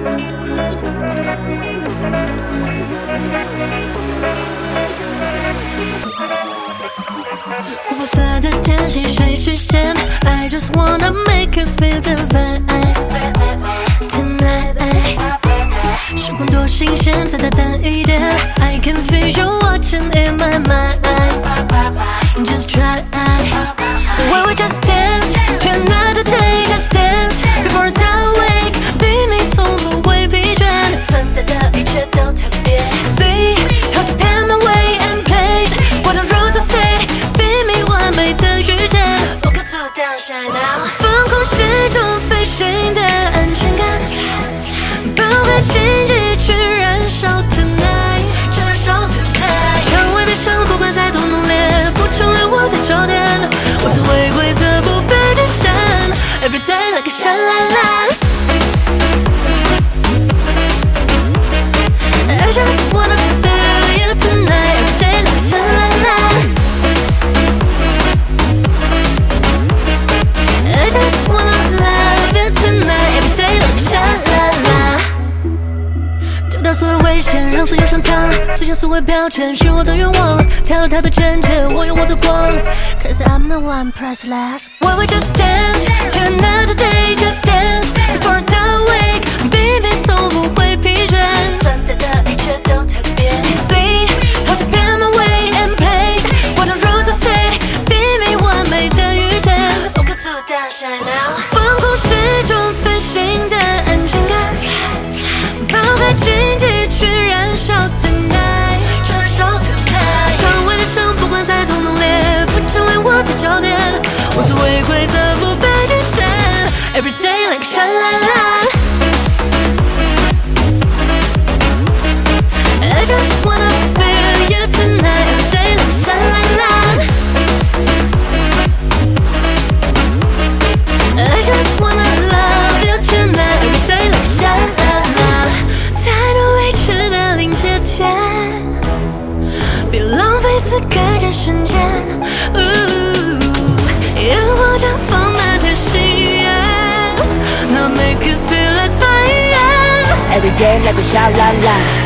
无法的天气谁实现 I just wanna make you feel the vibe Tonight 时光多新鲜，再大胆一点 I can feel you watching in my mind Just try Why we just dance to another day Just dance before the wake 比你从不会疲倦存在的一切都特别 See how to pay my way and play What the rules I say 比你完美的遇见不可阻挡 Shine now 放空心中飞行的安全感抛开荆棘去燃烧 Tonight 燃烧 Tonight 窗外的伤不管再多浓烈不成为我的焦点无所谓规则不被局限 Every day like a 闪蓝蓝 I just wanna feel you tonight Every day like a 闪蓝蓝 I just wanna love you tonight Every day like a 闪蓝蓝丢掉所有危险让自由上场撕下所谓标签虚我的愿望跳入他的真切我有我的光 Cause I'm the one priceless Why we just dance to another day Just dance before the wake 比你从不会疲倦存在的一切都特别 See how to pay my way and play What the rules I say 比你完美的遇见不可阻挡 Shine now 放空心中飞行的安全感抛开荆棘去燃烧 Tonight 燃烧 Tonight 窗外的伤不管再多浓烈不成为我的焦点无所谓规则不被局限 Every day like 闪蓝蓝 I just wanna feel you tonight Every day like 闪蓝蓝 I just wanna love you tonight Every day like 闪蓝蓝太多未知的临界点别浪费此刻这瞬间烟火绽放满的誓言 Now make you feel like fire Every day like a 小蓝蓝